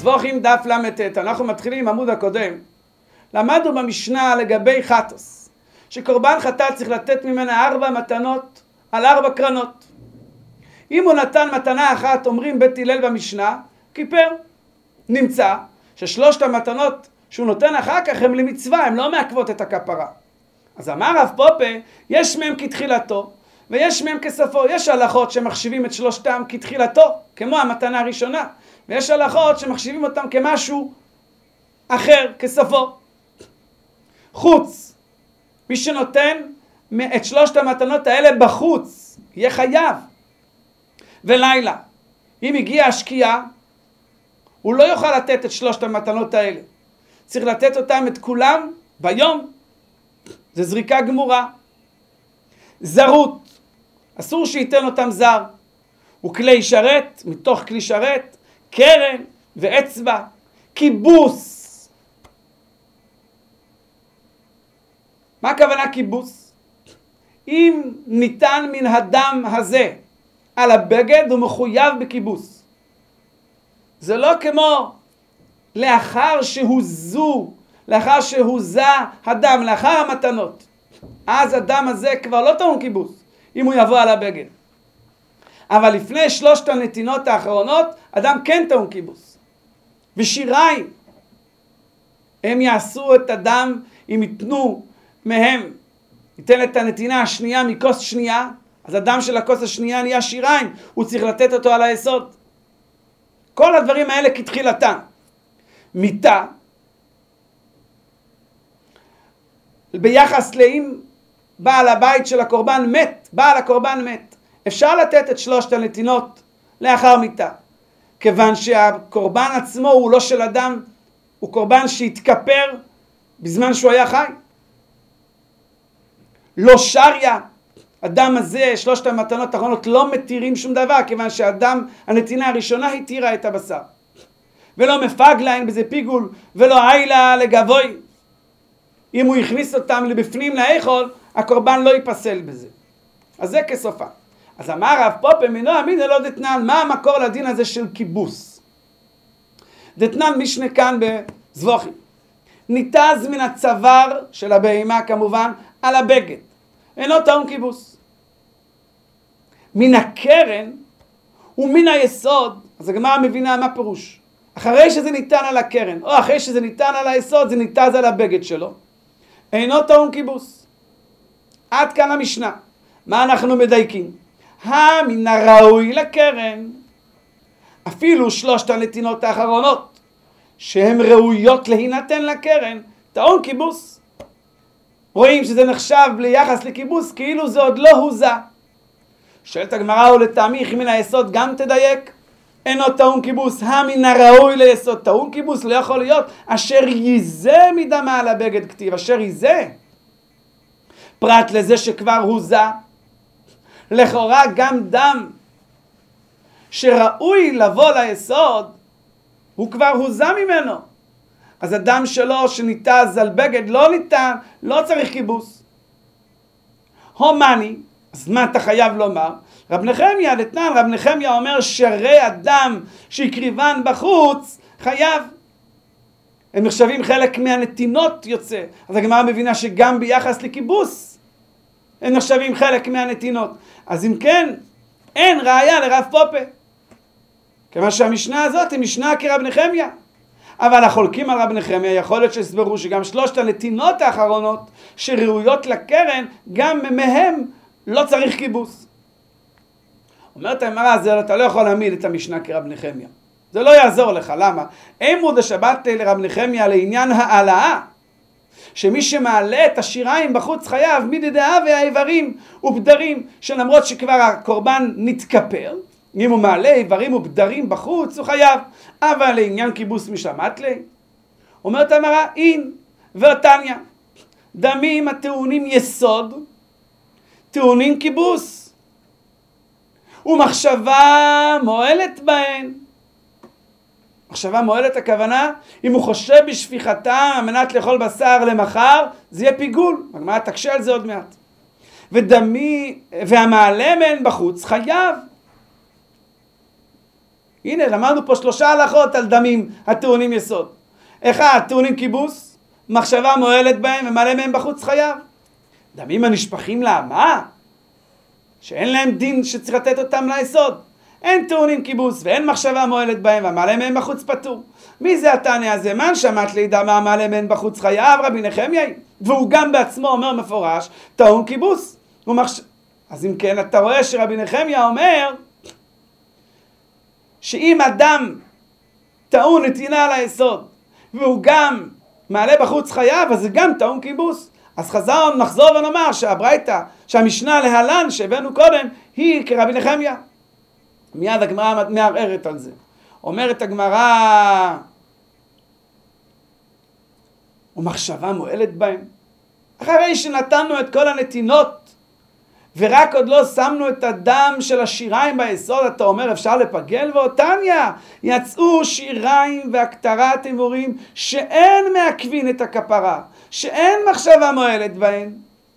זבוחים דף למתת, אנחנו מתחילים עם עמוד הקודם. למדנו במשנה לגבי חטוס, שקורבן חטאת צריך לתת ממנה 4 מתנות על 4 קרנות. אם הוא נתן מתנה אחת, אומרים בית הלל במשנה, כיפר. נמצא ששלושת המתנות שהוא נותן אחר כך הם למצווה, הם לא מעכבות את הכפרה. אז אמר רב פופה, יש מהם כתחילתו ויש מהם כסופו. יש הלכות שמחשיבים את שלושתם כתחילתו, כמו המתנה הראשונה, ויש הלכות שמחשיבים אותם כמשהו אחר, כסופו. חוץ, מי שנותן את שלושת המתנות האלה בחוץ, יהיה חייב. ולילה, אם הגיעה השקיעה, הוא לא יוכל לתת את שלושת המתנות האלה. צריך לתת אותם את כולם ביום. זה זריקה גמורה. זרות, אסור שייתן אותם זר. וכלי שרת, מתוך כלי שרת, קרן ואצבע. כיבוס. מה הכוונה כיבוס? אם ניתן מן הדם הזה על הבגד, הוא מחויב בכיבוס. זה לא כמו לאחר שהוזה הדם, לאחר המתנות. אז הדם הזה כבר לא טעון כיבוס, אם הוא יבוא על הבגד. אבל לפני 3 הנתינות האחרונות, אדם כן טעון כיבוס. ושיריים, הם יעשו את הדם, אם ייתנו מהם, ייתן את הנתינה השנייה מכוס שנייה, אז הדם של הכוס השנייה נהיה שיריים, הוא צריך לתת אותו על היסוד. כל הדברים האלה כתחילתם. מיתה, ביחס לאם בעל הבית של הקורבן מת, בעל הקורבן מת, אפשר לתת את 3 הנתינות לאחר מיתה. כיוון שהקורבן עצמו הוא לא של אדם, הוא קורבן שהתכפר בזמן שהוא היה חי. לא שריה, הדם הזה, 3 המתנות האחרונות לא מתירים שום דבר, כיוון שהדם, הנתינה הראשונה התירה את הבשר. ולא מפגלה, אין בזה פיגול, ולא עילה לגבוי. אם הוא הכניס אותם לבפנים לאכול, הקורבן לא ייפסל בזה. אז זה כסופה. אז אמר רב פופה מינו אמינא לא דתנן, מה המקור לדין הזה של כיבוס? דתנן משנה כאן בזבוחים. ניתז מן הצוואר של הבהמה כמובן על הבגד. אינו טעון כיבוס. מן הקרן ומן היסוד, אז הגמרא מבינה מה פירוש. אחרי שזה ניתן על הקרן, או אחרי שזה ניתן על היסוד, זה ניתז על הבגד שלו. אינו טעון כיבוס. עד כאן המשנה. מה אנחנו מדייקים? מן הראוי לקרן. אפילו 3 הנתינות האחרונות, שהן ראויות להינתן לקרן, טעון כיבוס. רואים שזה נחשב בלי יחס לכיבוס, כאילו זה עוד לא הוזה. שואלת הגמרא, ולטעמי מן היסוד גם תדייק? אינו טעון כיבוס, מן הראוי ליסוד טעון כיבוס, לא יכול להיות אשר ייזה מדמה על הבגד כתיב, אשר ייזה. פרט לזה שכבר הוזה, לכאורה גם דם שראוי לבוא ליסוד, הוא כבר הוזה ממנו. אז הדם שלו שניתז על בגד לא ניתן, לא צריך כיבוס. הומני, אז מה אתה חייב לומר? רב נחמיה דתנן, רב נחמיה אומר שרי הדם שהקריבן בחוץ חייב. הם נחשבים חלק מהנתינות יוצא. אז הגמרא מבינה שגם ביחס לכיבוס הם נחשבים חלק מהנתינות. אז אם כן, אין ראיה לרב פופה. כיוון שהמשנה הזאת היא משנה כרב נחמיה. אבל החולקים על רב נחמיה יכול להיות שהסברו שגם 3 הנתינות האחרונות שראויות לקרן, גם מהם לא צריך כיבוס. אומרת הגמרא, אתה לא יכול להעמיד את המשנה כרב נחמיה. זה לא יעזור לך, למה? עמוד השבת לרב נחמיה לעניין העלאה, שמי שמעלה את השיריים בחוץ חייב מדדאה והאיברים ובדרים, שלמרות שכבר הקורבן נתכפר, אם הוא מעלה איברים ובדרים בחוץ, הוא חייב. אבל לעניין כיבוס משלמת לי. אומרת הגמרא, אין ועתניא, דמים הטעונים יסוד, טעונים כיבוס. ומחשבה מועלת בהן. מחשבה מועלת הכוונה, אם הוא חושב בשפיכתה על מנת לאכול בשר למחר, זה יהיה פיגול. הגמרא תקשה על זה עוד מעט. והמעלה מהן בחוץ חייב. הנה, למדנו פה 3 הלכות על דמים הטעונים יסוד. 1, טעונים כיבוס, מחשבה מועלת בהם ומלא מהם בחוץ חייב. דמים הנשפכים לאמה, שאין להם דין שצריך לתת אותם ליסוד. אין טעונים כיבוס ואין מחשבה מועלת בהם והמלא מהם בחוץ פטור. מי זה התנא הזה? מן שמעת לי דמה המלא מהם בחוץ חייב? רבי נחמיה. והוא גם בעצמו אומר מפורש, טעון כיבוס. אז אם כן, אתה רואה שרבי נחמיה אומר, שאם אדם טעון נתינה על היסוד, והוא גם מעלה בחוץ חייב, אז זה גם טעון כיבוס. אז נחזור ונאמר שהברייתא, שהמשנה להלן שהבאנו קודם, היא כרבי נחמיה. מיד הגמרא מערערת על זה. אומרת הגמרא, ומחשבה מועלת בהם. אחרי שנתנו את כל הנתינות, ורק עוד לא שמנו את הדם של השיריים ביסוד, אתה אומר אפשר לפגל? ואותניה, יצאו שיריים והקטרת אמורים שאין מעכבין את הכפרה, שאין מחשבה מועלת בהן.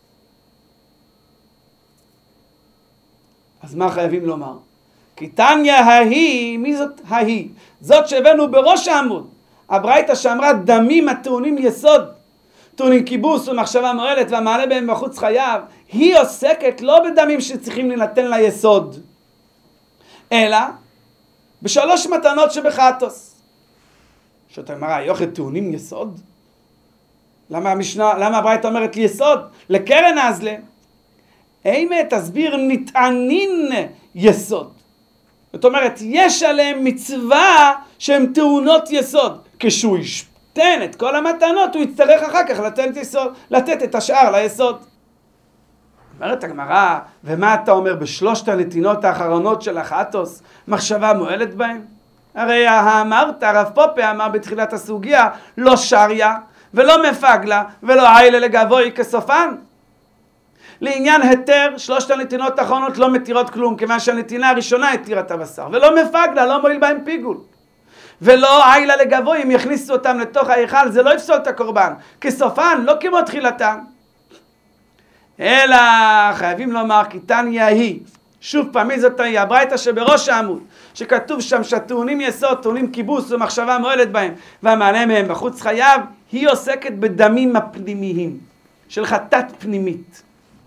אז מה חייבים לומר? כי תניא ההיא, מי זאת ההיא? זאת שהבאנו בראש העמוד. הברייתא שאמרה דמים הטעונים יסוד, טעונים כיבוס ומחשבה מועלת והמעלה בהם בחוץ חייב, היא עוסקת לא בדמים שצריכים להינתן ליסוד, אלא בשלוש מתנות שבחטוס. שאתה אמרה, יוכל טעונים יסוד? למה הברייתא אומרת לי יסוד? לקרן אזלה. אימה תסביר נטענין יסוד. זאת אומרת, יש עליהם מצווה שהן טעונות יסוד. כשהוא ישתן את כל המתנות, הוא יצטרך אחר כך לתת את השאר ליסוד. אומרת הגמרא, ומה אתה אומר בשלושת הנתינות האחרונות של החטוס, מחשבה מועלת בהם? הרי אמרת, הרב פופה אמר בתחילת הסוגיה, לא שריה ולא מפגלה ולא עילה לגבוי כסופן. לעניין היתר, שלושת הנתינות האחרונות לא מתירות כלום, כיוון שהנתינה הראשונה התירה את הבשר, ולא מפגלה, לא מועיל בהם פיגול. ולא עילה לגבוי, אם יכניסו אותם לתוך ההיכל, זה לא יפסול את הקורבן. כסופן, לא כמו תחילתם. אלא חייבים לומר, כי תניא היא, שוב פעם, מי זאת היא? הברייתא שבראש העמוד, שכתוב שם שהטעונים יסוד, טעונים כיבוס ומחשבה מועלת בהם, והמעלה מהם בחוץ חייב, היא עוסקת בדמים הפנימיים, של חטאת פנימית.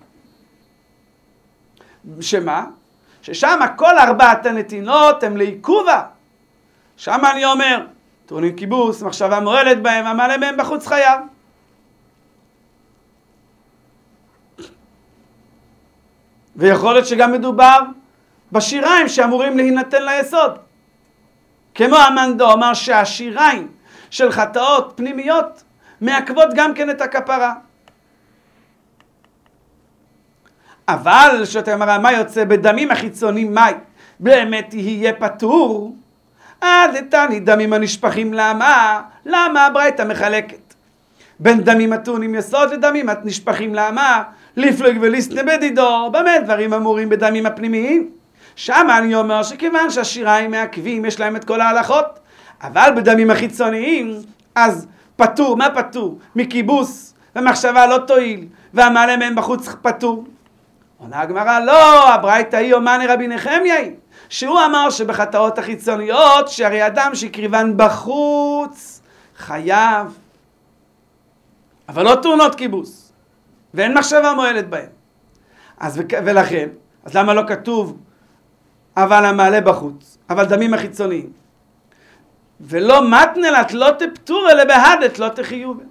שמה? ששם כל 4 הנתינות הם לעיכובה. שם אני אומר, טעונים כיבוס, מחשבה מועלת בהם, והמעלה מהם בחוץ חייב. ויכול להיות שגם מדובר בשיריים שאמורים להינתן ליסוד. כמו המנדו אמר שהשיריים של חטאות פנימיות מעכבות גם כן את הכפרה. אבל שאתה אומר, מה יוצא בדמים החיצוניים, מה באמת יהיה פטור? דתני דמים הנשפכים לאמה. למה הברייתא מחלקת בין דמים הטעונים יסוד לדמים הנשפכים לאמה? לפלוג וליסטנה בדידו, במה דברים אמורים בדמים הפנימיים? שם אני אומר שכיוון שהשיריים מעכבים, יש להם את כל ההלכות, אבל בדמים החיצוניים, אז פטור, מה פטור? מכיבוס ומחשבה לא תועיל, והמעלה מהם בחוץ פטור. עונה הגמרא, לא, הברייתא היא אומני רבי נחמיה, שהוא אמר שבחטאות החיצוניות, שהרי אדם שקריבן בחוץ חייב, אבל לא טעונות כיבוס, ואין מחשבה מועלת בהם. ולכן, אז למה לא כתוב אבל המעלה בחוץ, אבל דמים החיצוניים? ולא מתנלת לא תפטור אלא בהדת לא תחיובה.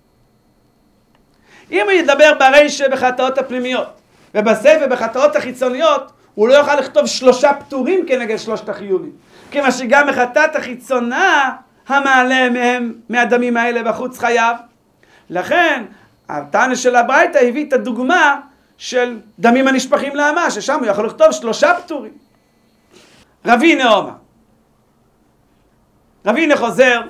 אם הוא ידבר ברישא בחטאות הפנימיות ובסייפא בחטאות החיצוניות, הוא לא יוכל לכתוב 3 פטורים כנגד 3 החיובים. כיוון שגם בחטאת החיצונה המעלה מהם מהדמים האלה בחוץ חייב. לכן התנא של הברייתא הביא את הדוגמה של דמים הנשפכים לאמה, ששם הוא יכול לכתוב 3 פטורים. רבינה אומר, רבינה חוזר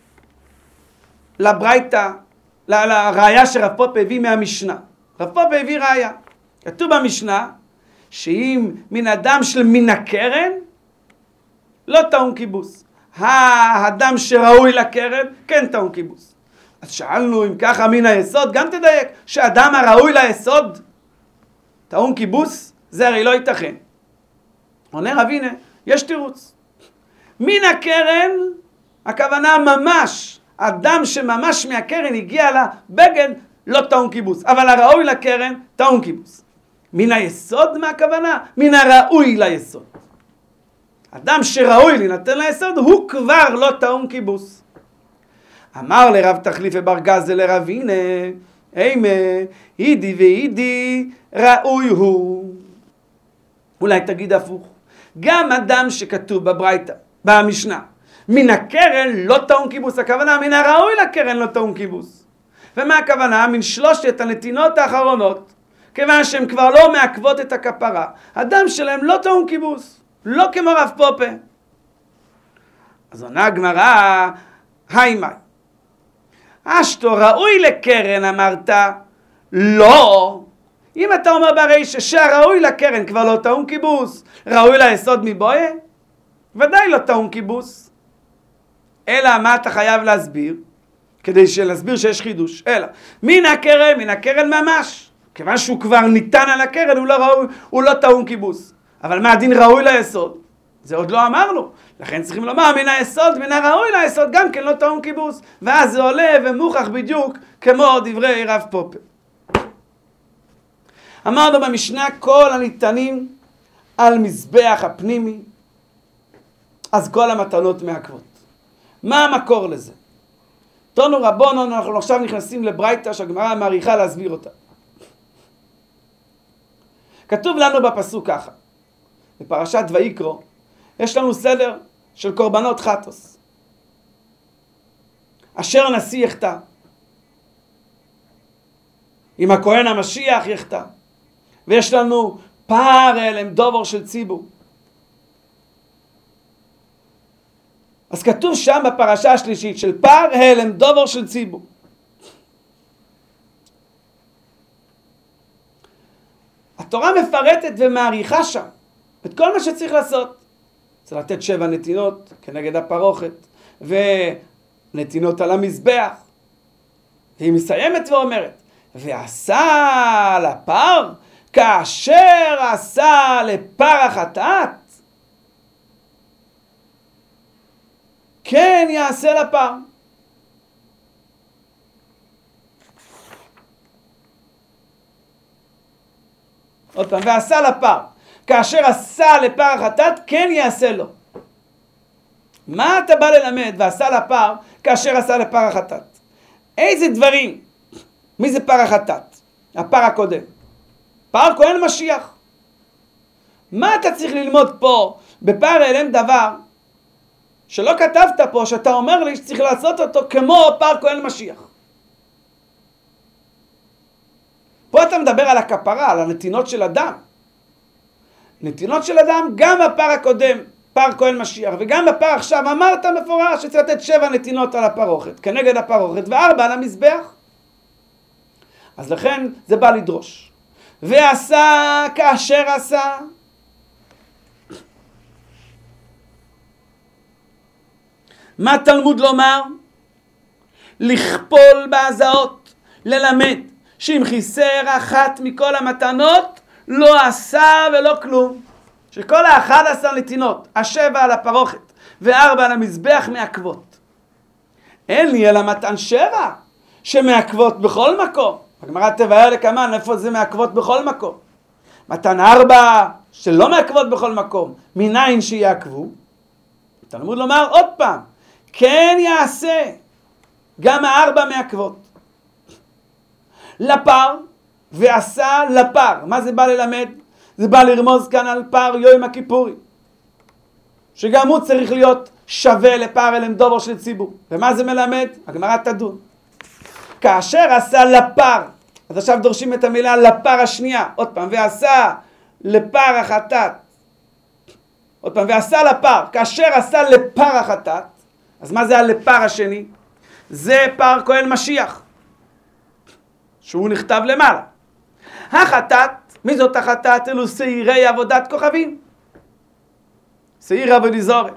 לברייתא, לראיה שרב פופה הביא מהמשנה. רב פופה הביא ראיה. כתוב במשנה שאם מן הדם של מן הקרן לא טעון כיבוס. האדם שראוי לקרן כן טעון כיבוס. אז שאלנו אם ככה מן היסוד, גם תדייק שהאדם הראוי ליסוד טעון כיבוס, זה הרי לא ייתכן. עונה רבינה, יש תירוץ. מן הקרן, הכוונה ממש, אדם שממש מהקרן הגיע לבגד, לא טעון קיבוס, אבל הראוי לקרן, טעון קיבוס. מן היסוד, מה הכוונה? מן הראוי ליסוד. אדם שראוי להינתן ליסוד, הוא כבר לא טעון קיבוס. אמר לרב תחליף ובר גזל לרבינה, אימה, אידי ואידי, ראוי הוא. אולי תגיד הפוך. גם אדם שכתוב בברייתא, במשנה, מן הקרן לא טעון קיבוס, הכוונה מן הראוי לקרן לא טעון קיבוס. ומה הכוונה? מן שלושת הנתינות האחרונות, כיוון שהן כבר לא מעכבות את הכפרה, הדם שלהם לא טעון קיבוס, לא כמו רב פופה. אז עונה הגמרא, היימאי, אשתו ראוי לקרן אמרת, לא. אם אתה אומר ברישא שהראוי לקרן כבר לא טעון קיבוס, ראוי ליסוד מבויה? ודאי לא טעון קיבוס. אלא מה אתה חייב להסביר? כדי להסביר שיש חידוש. אלא, מן הקרן ממש. כיוון שהוא כבר ניתן על הקרן, הוא לא טעון קיבוס. אבל מה הדין ראוי ליסוד? זה עוד לא אמרנו. לכן צריכים לומר מן היסוד, מן הראוי ליסוד, גם כן לא טעון קיבוס. ואז זה עולה ומוכח בדיוק כמו דברי רב פופר. אמרנו במשנה כל הניתנים על מזבח הפנימי, אז כל המתנות מעכבות. מה המקור לזה? תונו רבונון, אנחנו עכשיו נכנסים לברייתא שהגמרא מעריכה להסביר אותה. כתוב לנו בפסוק ככה, בפרשת ויקרו, יש לנו סדר של קורבנות חטוס. אשר נשיא יחטא, עם הכהן המשיח יחטא, ויש לנו פער אלם דובר של ציבור. אז כתוב שם בפרשה השלישית של פער אלם דובר של ציבור. התורה מפרטת ומעריכה שם את כל מה שצריך לעשות. צריך לתת 7 נתינות כנגד הפרוכת ונתינות על המזבח. והיא מסיימת ואומרת, ועשה לפר כאשר עשה לפר החטאת, כן יעשה לפר. עוד פעם, ועשה לפר כאשר עשה לפר החטאת, כן יעשה לו. מה אתה בא ללמד ועשה לפר כאשר עשה לפר החטאת? איזה דברים? מי זה פר החטאת? הפר הקודם. פר כהן משיח. מה אתה צריך ללמוד פה בפר אלם דבר שלא כתבת פה, שאתה אומר לי שצריך לעשות אותו כמו פר כהן משיח? פה אתה מדבר על הכפרה, על הנתינות של אדם. נתינות של אדם, גם בפר הקודם, פר כהן משיח, וגם בפר עכשיו אמרת מפורש שצריך לתת 7 נתינות על הפרוכת, כנגד הפרוכת, ו4 על המזבח. אז לכן זה בא לדרוש. ועשה כאשר עשה. מה תלמוד לומר? לכפול בהזעות, ללמד שאם חיסר אחת מכל המתנות, לא עשה ולא כלום. שכל 11 נתינות, 7 על הפרוכת ו4 על המזבח מעכבות. אין לי אלא מתן 7 שמעכבות בכל מקום. הגמרא תבאר לכמן איפה זה מעכבות בכל מקום. מתן 4 שלא מעכבות בכל מקום, מניין שיעכבו? תלמוד לומר עוד פעם, כן יעשה, גם 4 מעכבות. לפר ועשה לפר. מה זה בא ללמד? זה בא לרמוז כאן על פר יום הכיפורי, שגם הוא צריך להיות שווה לפר אלם דובר של ציבור. ומה זה מלמד? הגמרא תדון. כאשר עשה לפר, אז עכשיו דורשים את המילה לפר השנייה. עוד פעם, ועשה לפר החטאת. עוד פעם, ועשה לפר. כאשר עשה לפר החטאת, אז מה זה הלפר השני? זה פר כהן משיח, שהוא נכתב למעלה. החטאת, מי זאת החטאת? אלו שעירי עבודת כוכבים. שעיר עבודי זורי.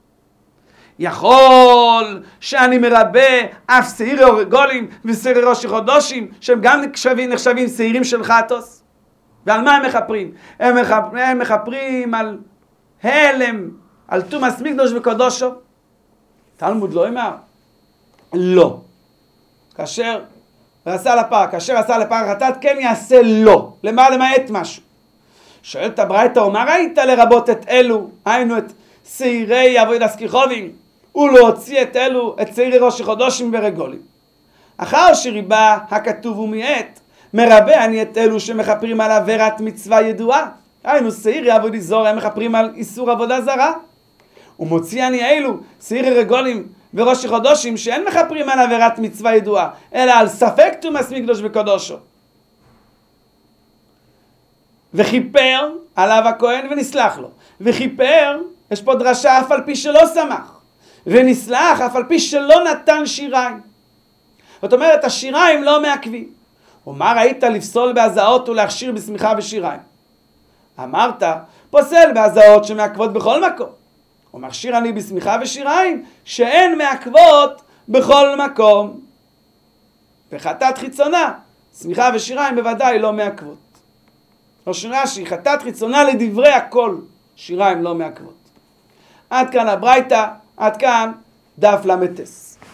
יכול שאני מרבה אף שעירי אורגולים ושעירי ראשי חודשים, שהם גם נחשבים שעירים של חטוס. ועל מה הם מחפרים? הם מחפרים על הלם, על תומאס מקדוש וקדושו? תלמוד לא אמר. לא. כאשר עשה לפר חטאת, כן יעשה לא. למה למעט משהו? שואלת הברייתא, ומה ראית לרבות את אלו? היינו את שעירי עבודת כיכובים, ולהוציא את אלו, את שעירי ראש חודשים ורגולים. אחר שריבה הכתוב ומיעט, מרבה אני את אלו שמכפרים על עבירת מצווה ידועה. היינו שעירי עבודי זור, הם מכפרים על איסור עבודה זרה. ומוציא אני אלו, שעירי רגולים וראש חודשים, שאין מכפרים על עבירת מצווה ידועה, אלא על ספק תומאס מקדוש וקדושו. וכיפר עליו הכהן ונסלח לו. וכיפר, יש פה דרשה אף על פי שלא שמח. ונסלח אף על פי שלא נתן שיריים. זאת אומרת, השיריים לא מעכבים. ומה ראית לפסול בהזעות ולהכשיר בשמיכה ושיריים? אמרת, פוסל בהזעות שמעכבות בכל מקום. ומכשיר אני בשמיכה ושיריים שאין מעכבות בכל מקום. וחטאת חיצונה, שמיכה ושיריים בוודאי לא מעכבות. לא שירה שהיא חטאת חיצונה לדברי הכל, שיריים לא מעכבות. עד כאן הברייתא, עד כאן דף למתס.